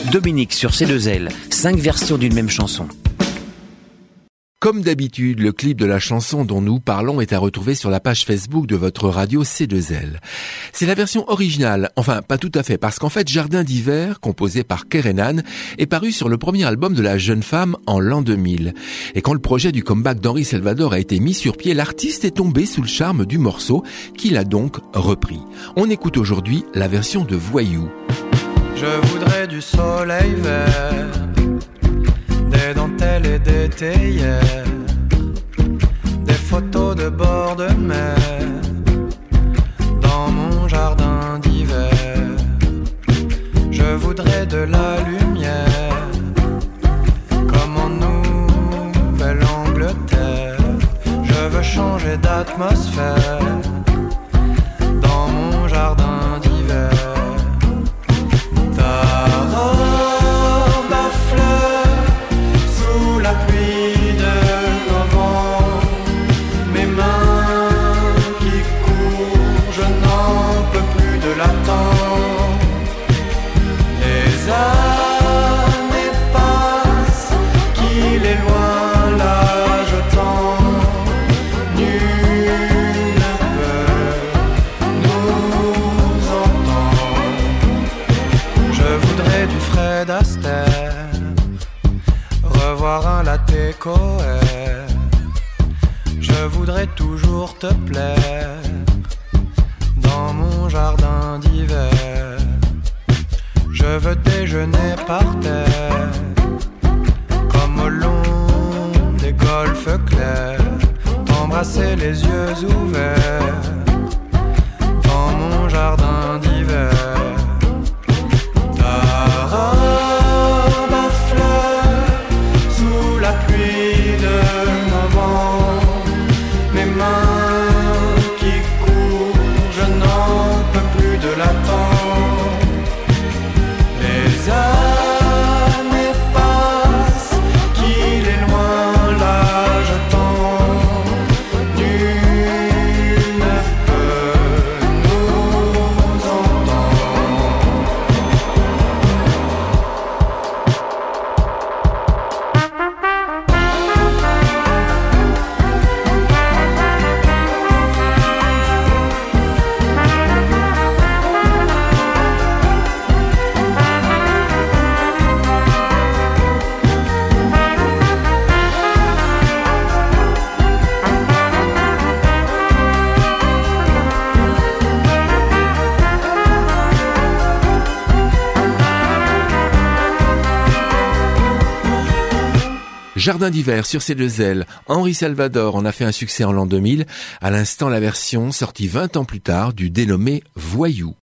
Dominique sur C2L, 5 versions d'une même chanson. Comme d'habitude, le clip de la chanson dont nous parlons est à retrouver sur la page Facebook de votre radio C2L. C'est la version originale, enfin pas tout à fait, parce qu'en fait Jardin d'hiver, composé par Kerenan, est paru sur le premier album de la jeune femme en l'an 2000. Et quand le projet du comeback d'Henri Salvador a été mis sur pied, l'artiste est tombé sous le charme du morceau, qu'il a donc repris. On écoute aujourd'hui la version de Voyou. Je voudrais du soleil vert, des dentelles et des théières, des photos de bord de mer, dans mon jardin d'hiver. Je voudrais de la lumière, comme en Nouvelle-Angleterre. Je veux changer d'atmosphère, dans mon jardin d'hiver. Revoir un latte coère. Je voudrais toujours te plaire, dans mon jardin d'hiver. Je veux déjeuner par terre, comme au long des golfes clairs, t'embrasser les yeux ouverts, dans mon jardin d'hiver. Jardin d'hiver sur C2L, Henri Salvador en a fait un succès en l'an 2000, à l'instant la version sortie 20 ans plus tard du dénommé Voyou.